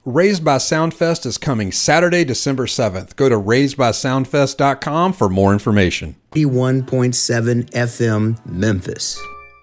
Raised by Soundfest is coming Saturday, December 7th. Go to raisedbysoundfest.com for more information. 81.7 FM, Memphis.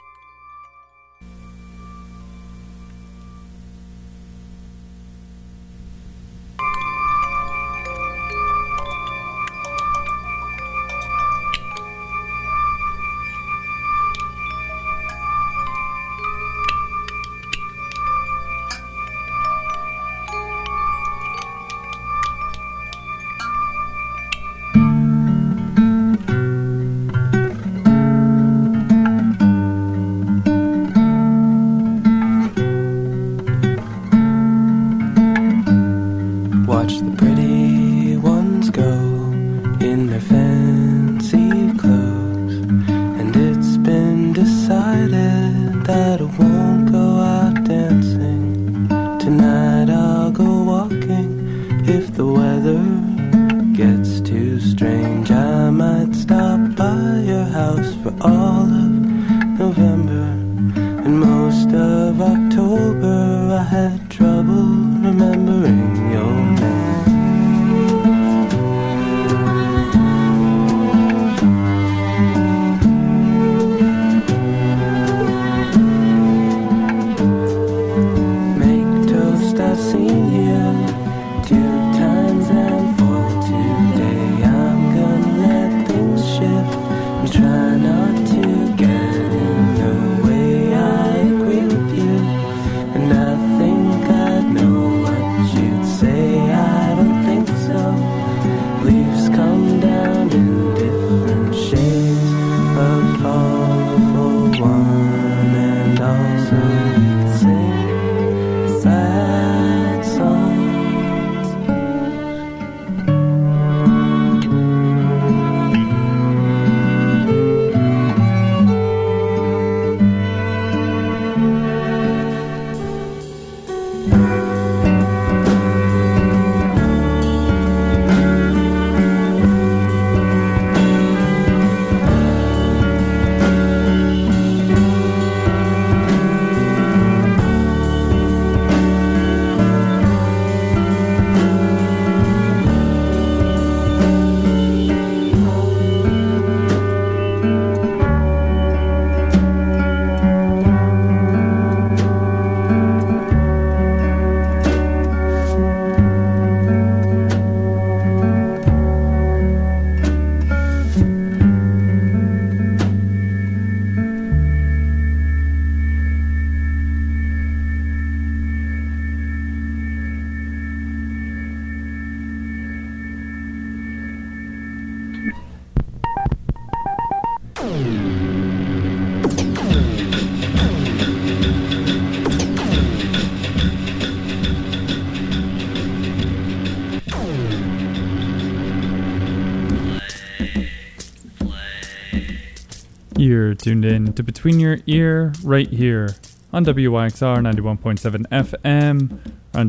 You're tuned in to Between Your Ear right here on WYXR 91.7 FM, on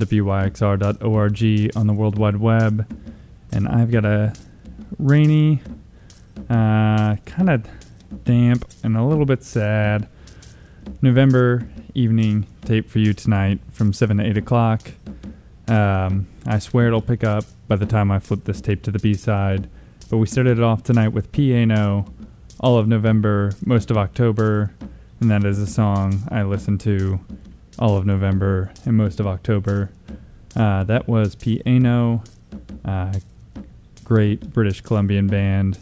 WYXR.org on the World Wide Web. And I've got a rainy, kind of damp and a little bit sad November evening tape for you tonight from 7 to 8 o'clock. I swear it'll pick up by the time I flip this tape to the B-side. But we started it off tonight with Piano, all of November, most of October, and that is a song I listened to all of November and most of October. That was Piano, great British Columbian band.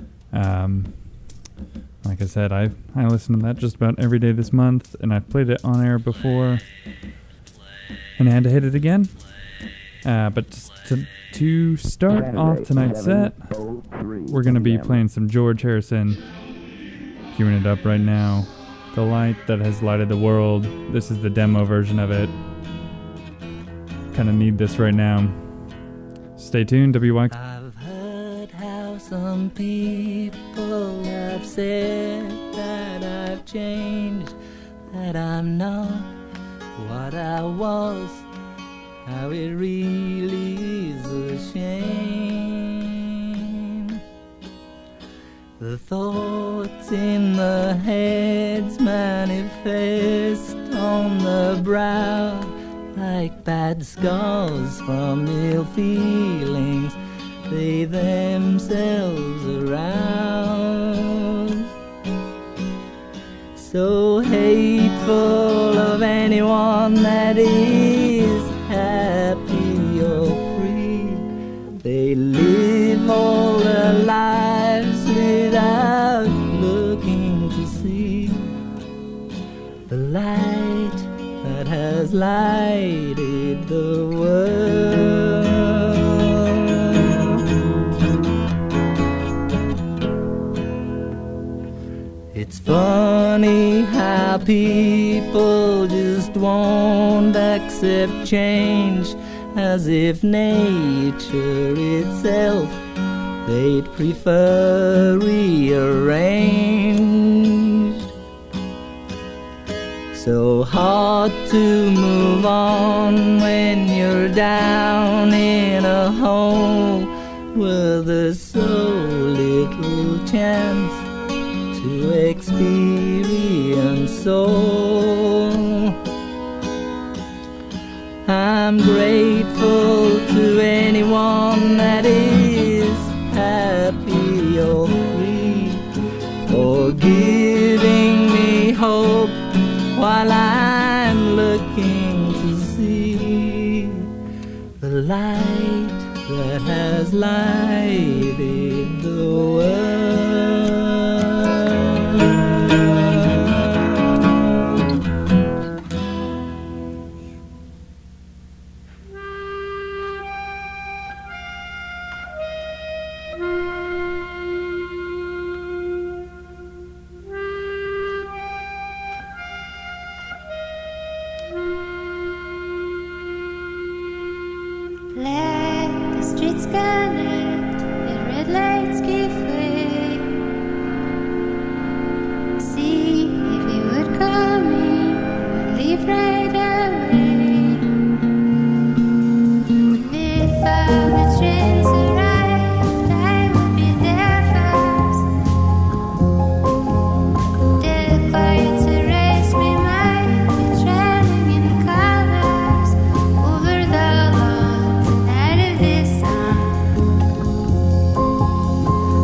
Like I said, I listen to that just about every day this month, and I've played it on air before, and I had to hit it again. But to start off tonight's set, we're going to be playing some George Harrison. Queuing it up right now. The Light That Has Lighted the World. This is the demo version of it. Kind of need this right now. Stay tuned, WYX. I've heard how some people have said that I've changed, that I'm not what I was, how it really is a shame. The thoughts in the heads manifest on the brow like like bad scars from ill feelings they themselves arouse. So hateful of anyone that is happy or free. They live all their lives without looking to see the light that has lighted the world. It's funny how people just won't accept change, as if nature itself they'd prefer rearranged. So hard to move on when you're down in a hole where there's so little chance to experience soul. I'm grateful to anyone that is happy or free, for giving me hope while I'm looking to see the light that has lighted the world. Let the streets connect, the red lights give way. See if you would come in, we'd leave right away. If all the trains arrived, I would be there first. The quiet erased me might be trailing in colors over the lawn.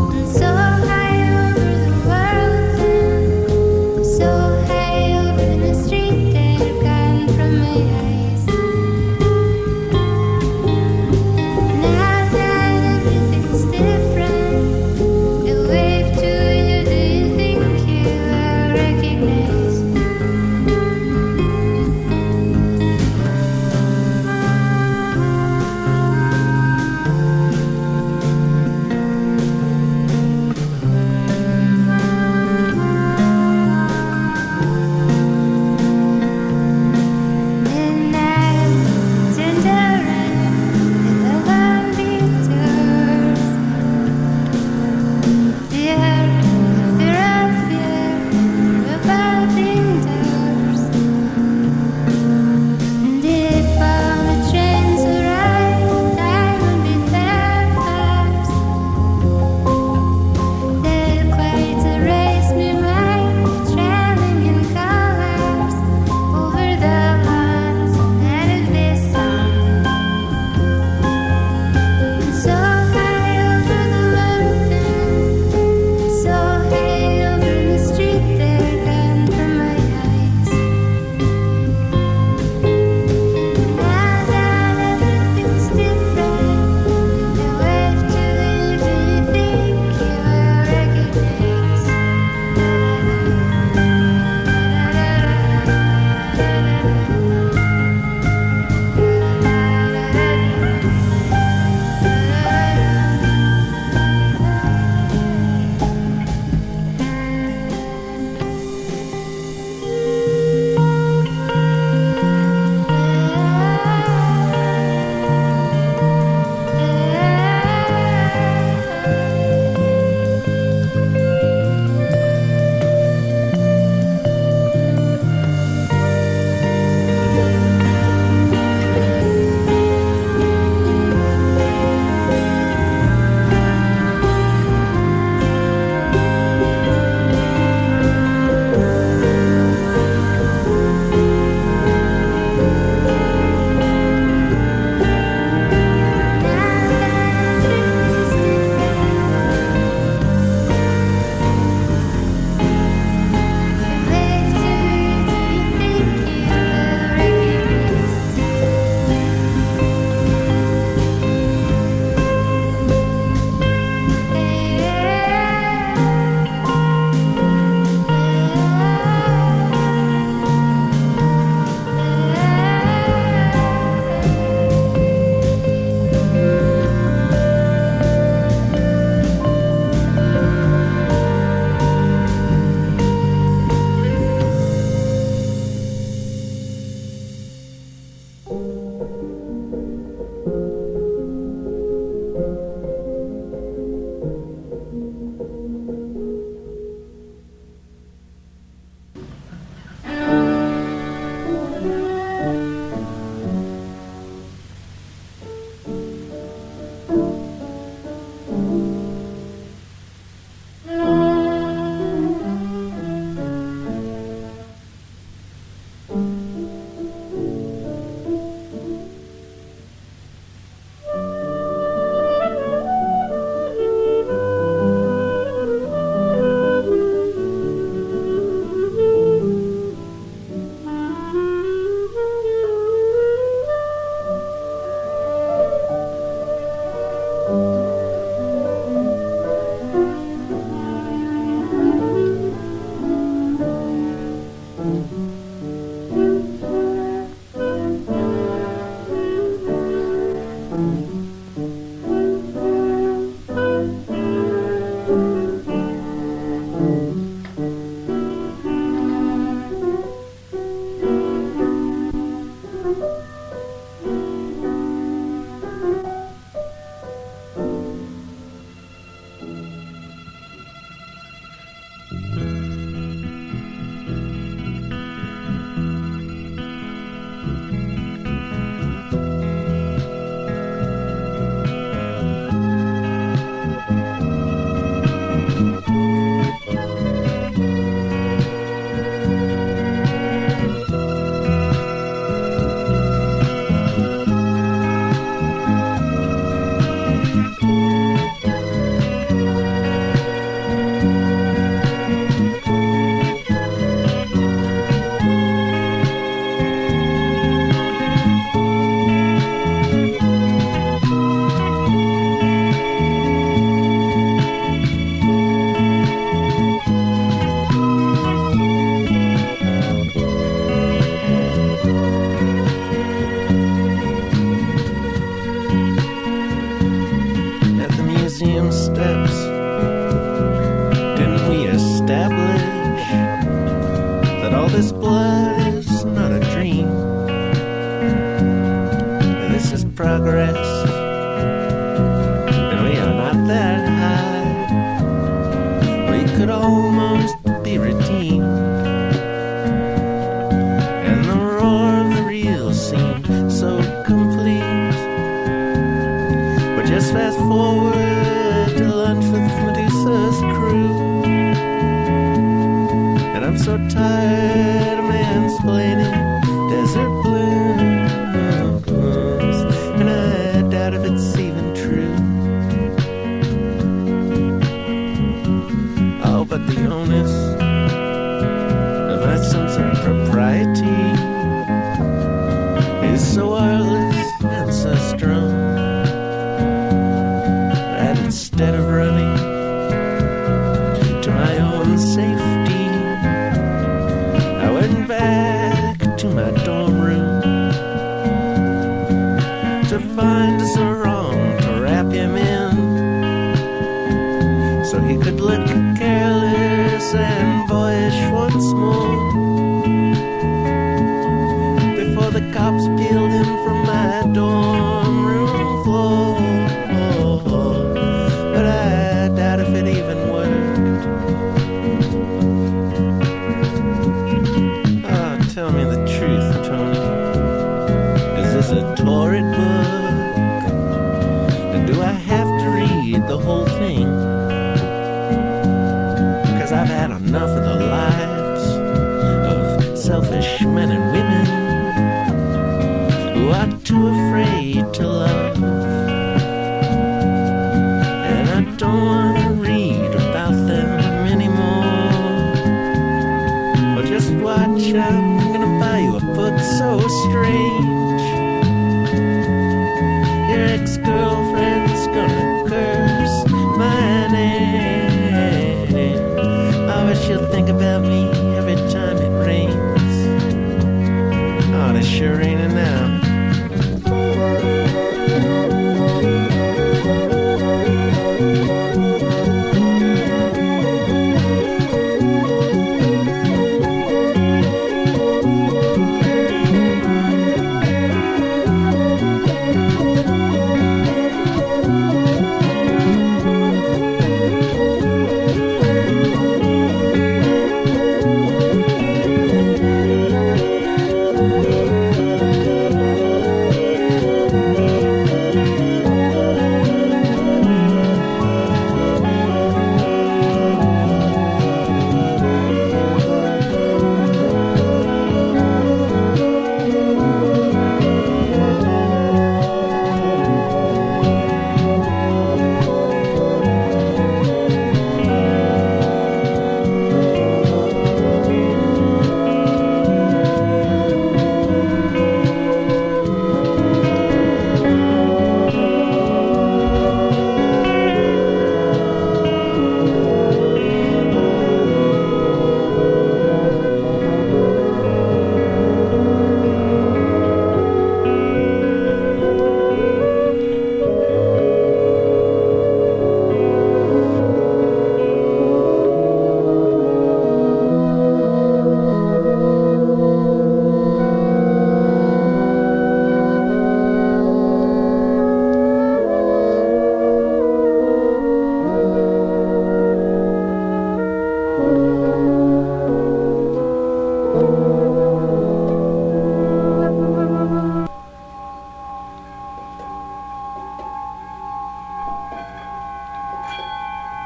Tell me the truth, Tony. Is this a torrid book?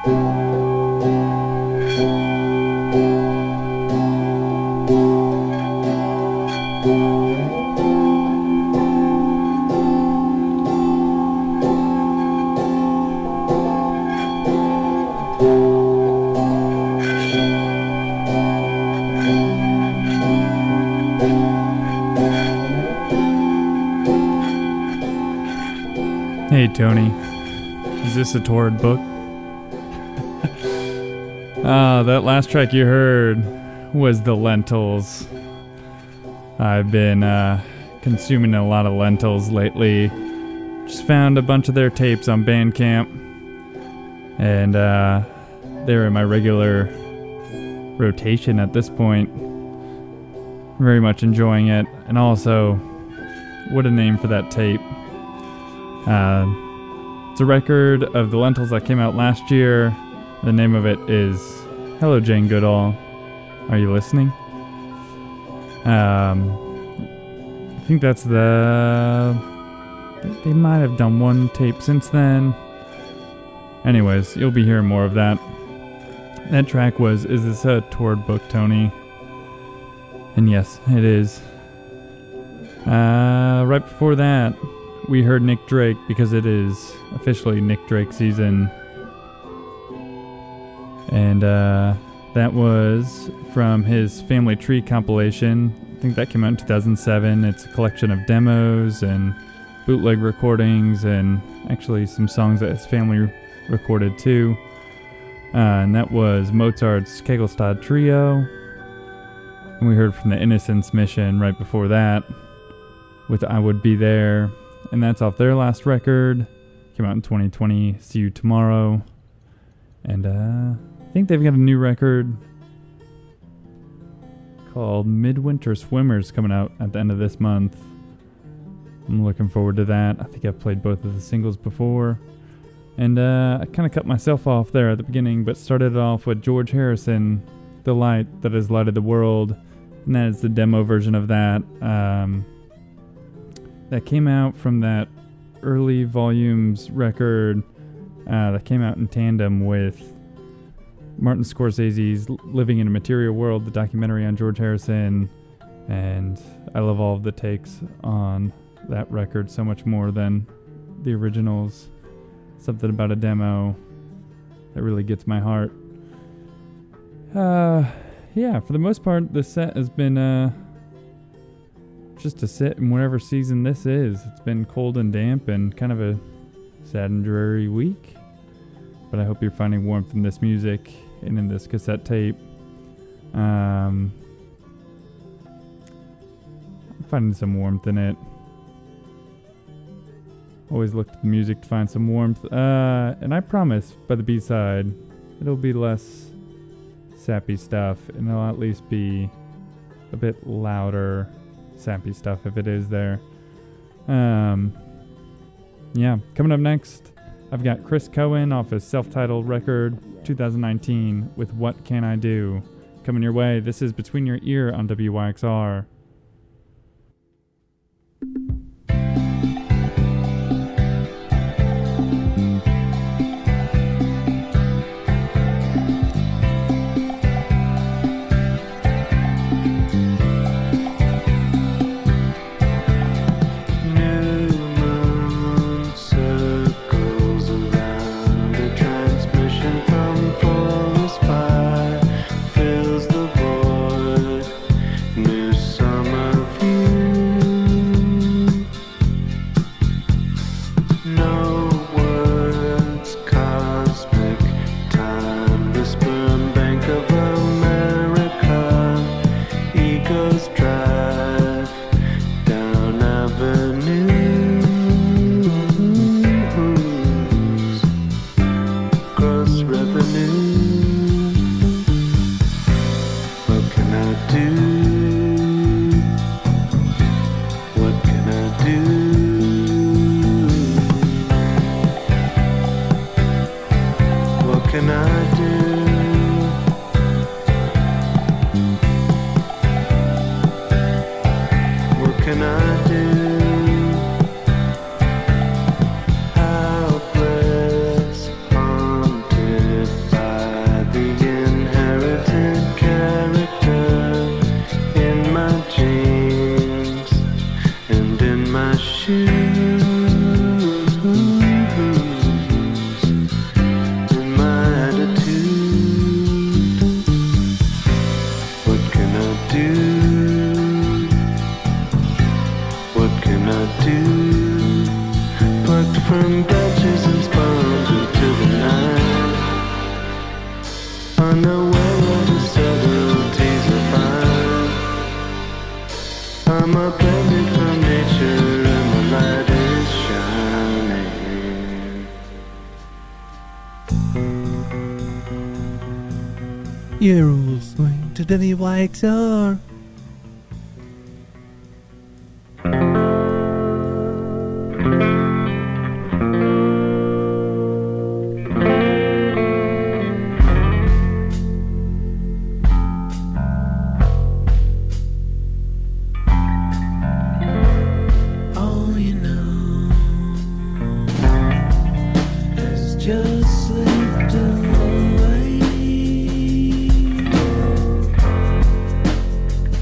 Hey Tony, is this a Torrid book? That last track you heard was The Lentils. I've been consuming a lot of lentils lately. Just found a bunch of their tapes on Bandcamp, and they're in my regular rotation at this point. Very much enjoying it, and also, what a name for that tape. It's a record of The Lentils that came out last year. The name of it is Hello Jane Goodall. Are you listening? I think that's they might have done one tape since then. Anyways, you'll be hearing more of that. That track was Is This a Torrid Book, Tony? And yes, it is. Right before that, we heard Nick Drake, because it is officially Nick Drake season. And that was from his Family Tree compilation. I think that came out in 2007. It's a collection of demos and bootleg recordings, and actually some songs that his family recorded too. And that was Mozart's Kegelstad Trio. And we heard from the Innocence Mission right before that with I Would Be There. And that's off their last record. Came out in 2020, See You Tomorrow. And I think they've got a new record called Midwinter Swimmers coming out at the end of this month. I'm looking forward to that. I think I've played both of the singles before. And I kind of cut myself off there at the beginning, but started off with George Harrison, The Light That Has Lighted the World. And that is the demo version of that. That came out from that early Volumes record that came out in tandem with Martin Scorsese's Living in a Material World, the documentary on George Harrison. And I love all of the takes on that record so much more than the originals. Something about a demo that really gets my heart. Yeah, for the most part, the set has been just to sit in whatever season this is. It's been cold and damp and kind of a sad and dreary week. But I hope you're finding warmth in this music and in this cassette tape. I'm finding some warmth in it. Always look to the music to find some warmth. And I promise, by the B-side, it'll be less sappy stuff, and it'll at least be a bit louder sappy stuff if it is there. Yeah, coming up next, I've got Chris Cohen off his self-titled record 2019 with What Can I Do? Coming your way. This is Between Your Ear on WYXR. Plucked from branches and spun into the night. Unaware of the subtleties of fire. I'm upended from nature and my light is shining. You're listening to WYXR. All you know has just slipped away.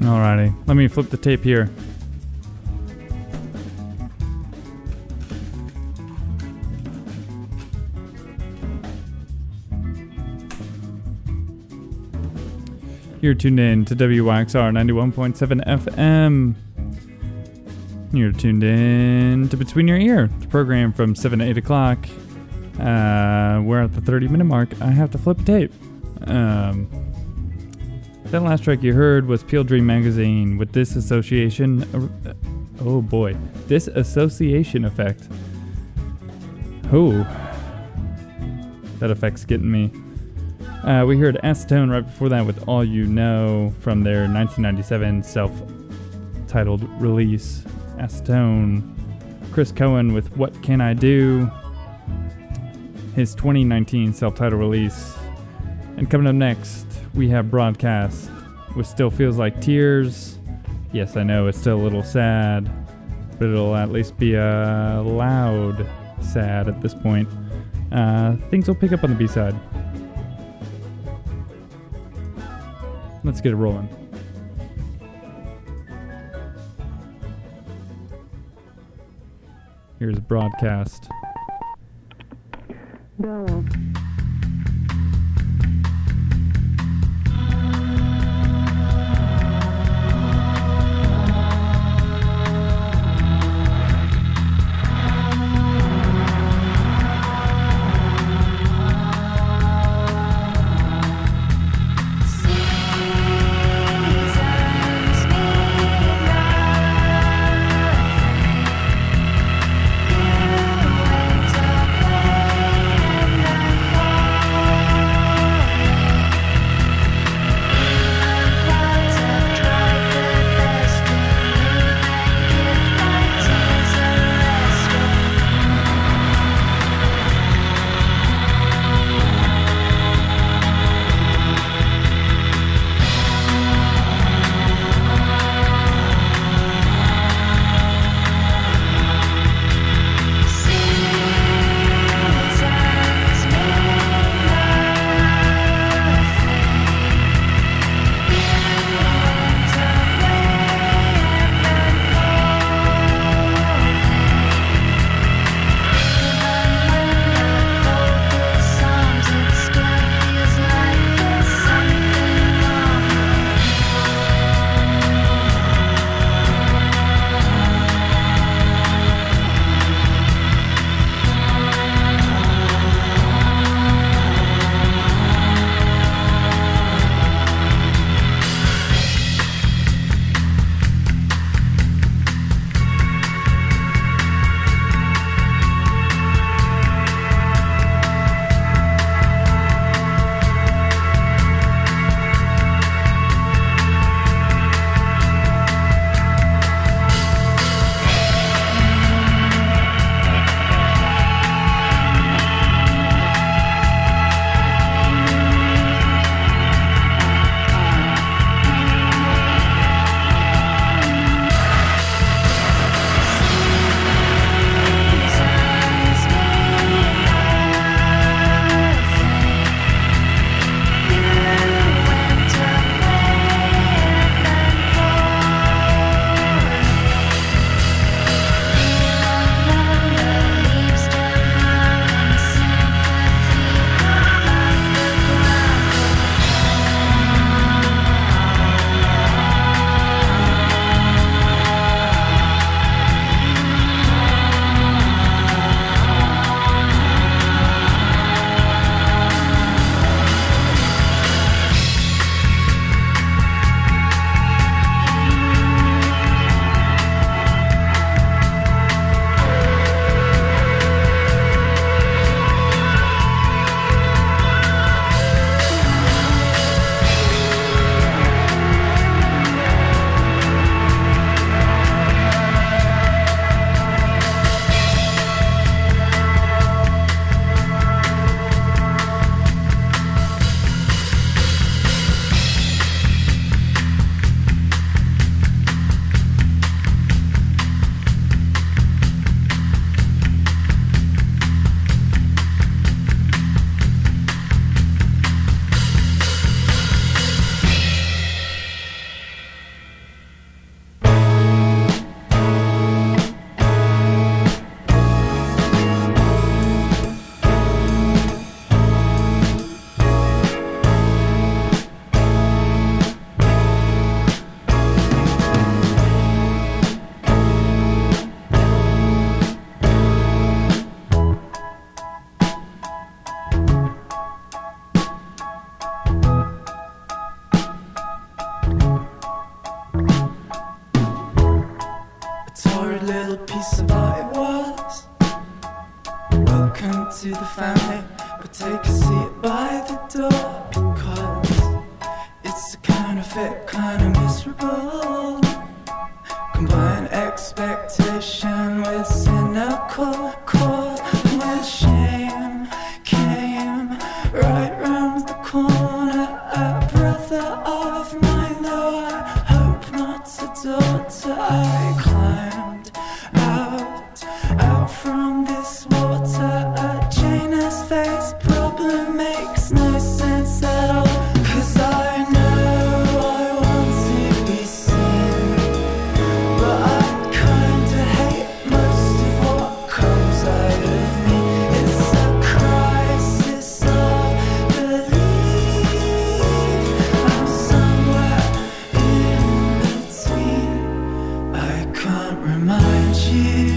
Alrighty, let me flip the tape here. You're tuned in to WYXR 91.7 FM. You're tuned in to Between Your Ear, the program from 7 to 8 o'clock. We're at the 30-minute mark. I have to flip a tape. That last track you heard was Peel Dream Magazine with Disassociation. Oh boy, Disassociation Effect. Oh, that effect's getting me. We heard Acetone right before that with All You Know from their 1997 self-titled release. Acetone. Chris Cohen with What Can I Do? His 2019 self-titled release. And coming up next, we have Broadcast with Still Feels Like Tears. Yes, I know it's still a little sad, but it'll at least be a loud sad at this point. Things will pick up on the B-side. Let's get it rolling. Here's Broadcast. Seasons mean nothing. You went away and door because it's a counterfeit, kind of miserable. Combine expectation with cynical cold. When shame came right round the corner, a brother of mine, though I hope not a daughter, I climbed out from this water. A Janus face problem makes no sense at all, 'cause I know I want to be seen, but I kinda hate most of what comes out of me. It's a crisis of belief. I'm somewhere in between. I can't remind you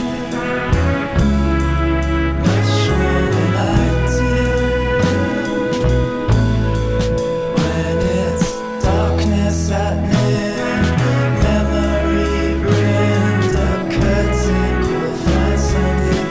much more than I do. When it's darkness at noon, memory ruined, a curtain will find something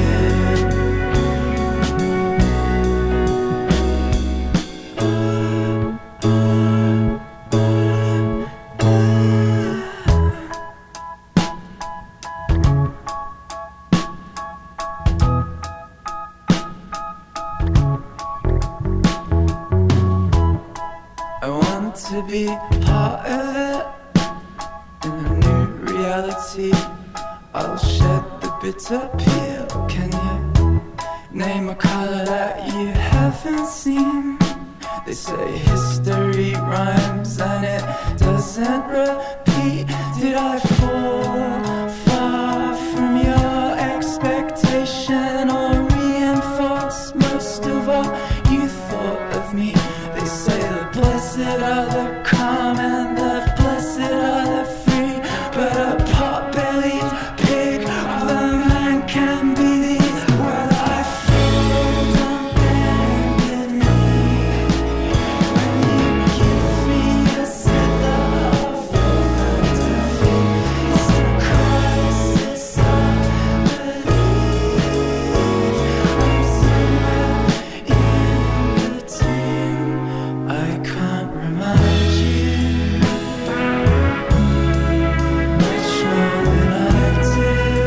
I want to be part of it in a new reality. I'll shed the bitter peel. Can you name a color that you haven't seen? They say history rhymes and it doesn't repeat. Did I fall far from your expectation or reinforce most of what you thought of me? They say the blessed are the calm and the blessed are the free, but a pot-bellied pig of a man can be these. Well, I feel don't bend me when you give me a slither of fantasy. It's a crisis of belief. I'm somewhere in between. I can't remind you much more than I do.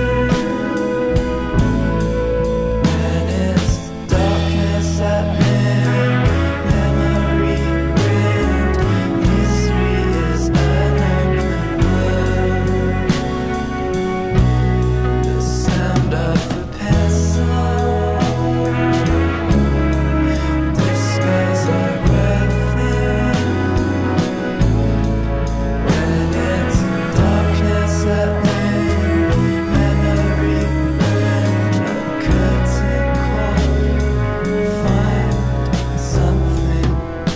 When it's darkness at noon, memory ruined, misery is an open wound. The sound of a pencil disguise I worth it. When it's darkness at noon, memory ruined, a curtain call, find something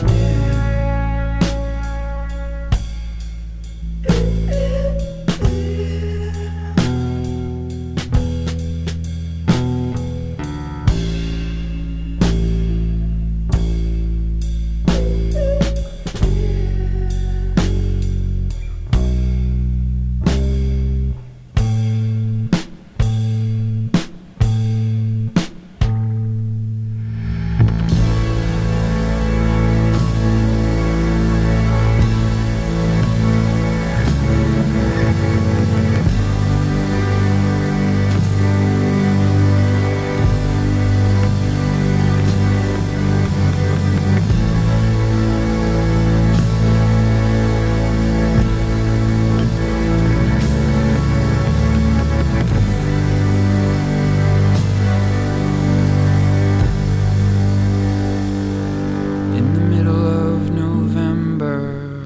in the middle of November.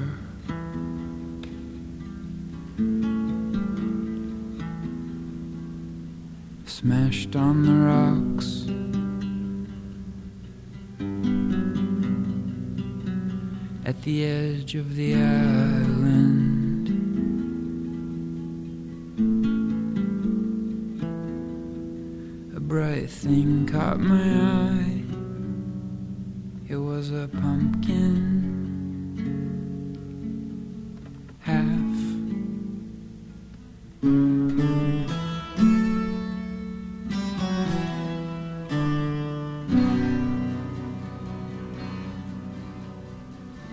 Smashed on the rocks, at the edge of the island. A bright thing caught my eye. It was a pumpkin, half.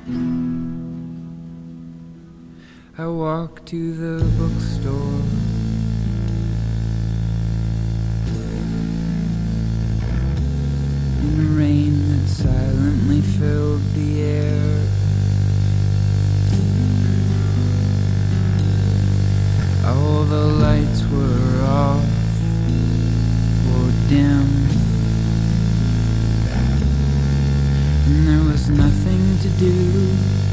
I walk to the bookstore. In the rain that silently filled the air. All the lights were off or dim, and there was nothing to do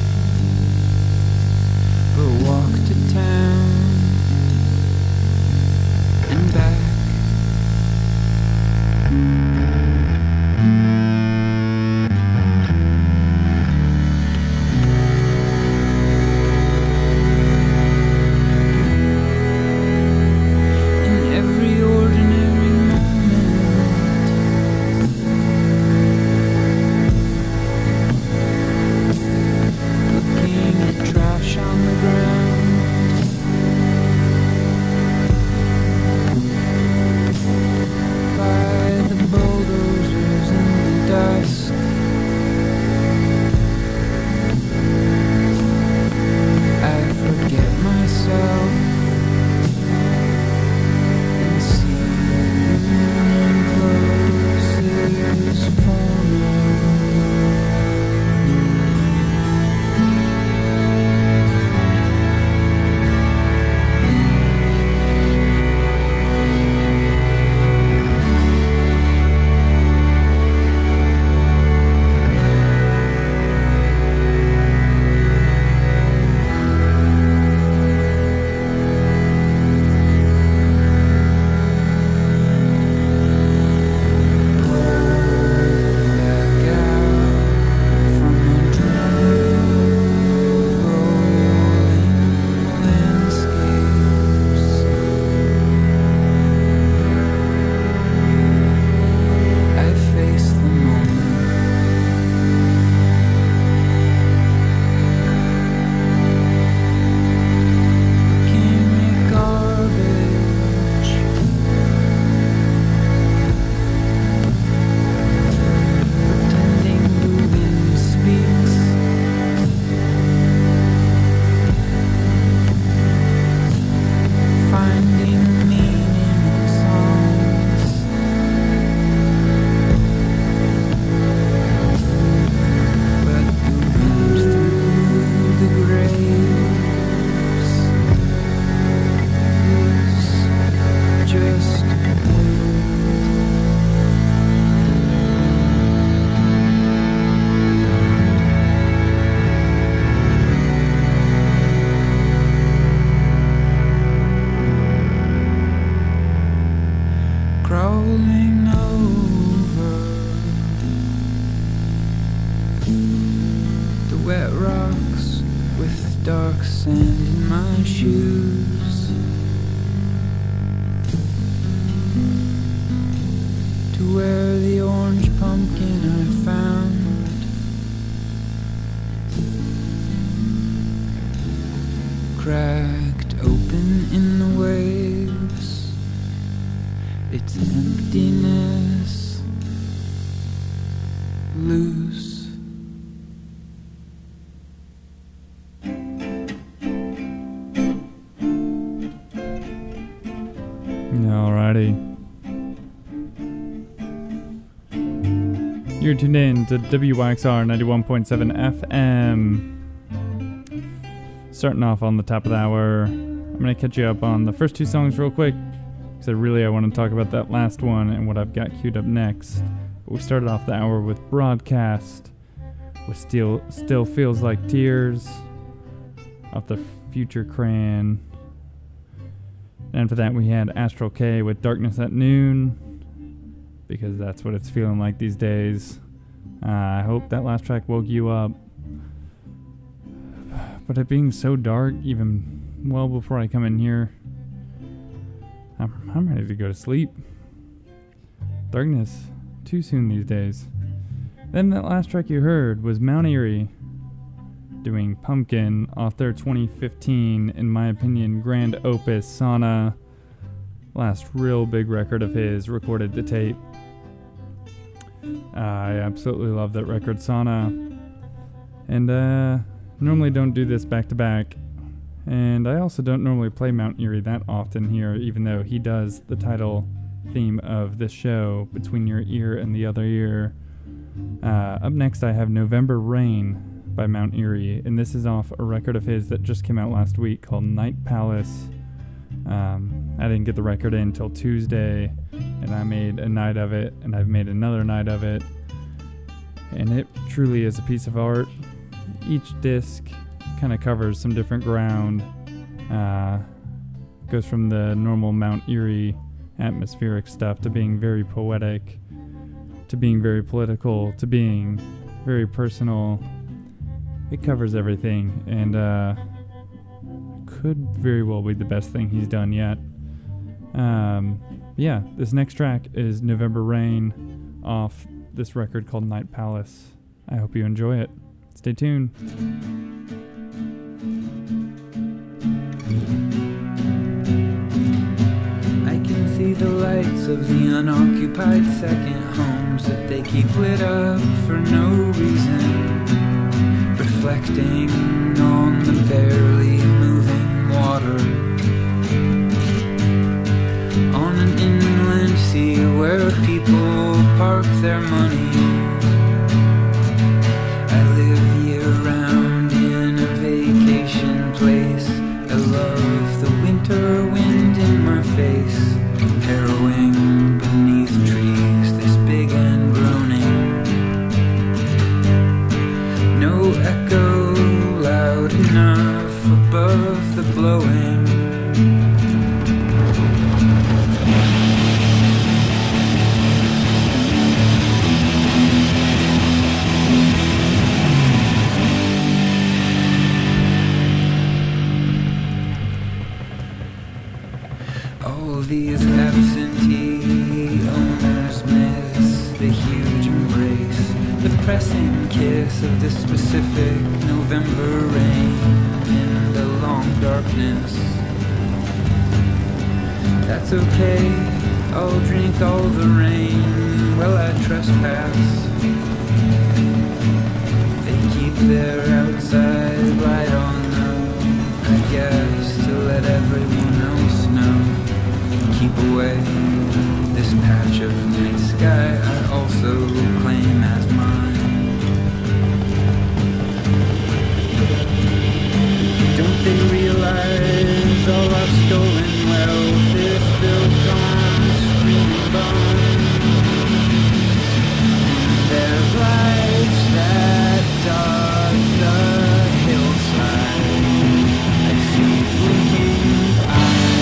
but walk to town and back. Cracked open in the waves, its emptiness loose. Alrighty. You're tuned in to WYXR 91.7 FM. Starting off on the top of the hour, I'm going to catch you up on the first two songs real quick, because I want to talk about that last one and what I've got queued up next. But we started off the hour with Broadcast, with Still Feels Like Tears, off the Future Cran. And for that we had Astral K with Darkness at Noon, because that's what it's feeling like these days. I hope that last track woke you up. But it being so dark, even well before I come in here, I'm ready to go to sleep. Darkness, too soon these days. Then that last track you heard was Mount Eerie doing Pumpkin off their 2015, in my opinion, grand opus, Sauna. Last real big record of his, recorded to tape. I absolutely love that record, Sauna. And normally don't do this back to back. And I also don't normally play Mount Eerie that often here, even though he does the title theme of this show, Between Your Ear and the Other Ear. Up next I have November Rain by Mount Eerie, and this is off a record of his that just came out last week called Night Palace. I didn't get the record in until Tuesday, and I made a night of it, and I've made another night of it, and it truly is a piece of art. Each disc kind of covers some different ground, goes from the normal Mount Eerie atmospheric stuff to being very poetic, to being very political, to being very personal. It covers everything, and could very well be the best thing he's done yet. Yeah, this next track is November Rain off this record called Night Palace. I hope you enjoy it. Stay tuned. See the lights of the unoccupied second homes that they keep lit up for no reason, reflecting on the barely moving water on an inland sea where people park their money. I live year-round in a vacation place. I love the winter wind in my face, harrowing beneath trees this big and groaning. No echo loud enough above the blowing. All these absentee owners miss the huge embrace, the pressing kiss of the specific November rain in the long darkness. That's okay, I'll drink all the rain while I trespass. They keep their outside light on though, I guess, to let everyone else know. Keep away this patch of night sky I also claim as mine. Don't they realize all our stolen wealth is built on screaming bones? There's lights that dot the hillside. I see blinking eyes.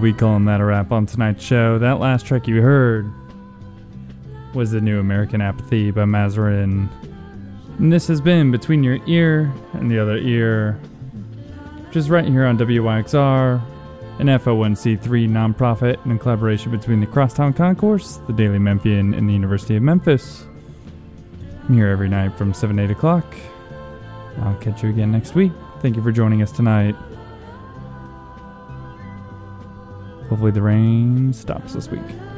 be calling that a wrap on tonight's show. That last track you heard was the new American Apathy by Mazarin. And this has been Between Your Ear and the Other Ear, which is right here on WYXR, an FO1c3 nonprofit and in collaboration between the Crosstown Concourse, the Daily Memphian, and the University of Memphis. I'm here every night from 7 to 8 o'clock. I'll catch you again next week. Thank you for joining us tonight. Hopefully the rain stops this week.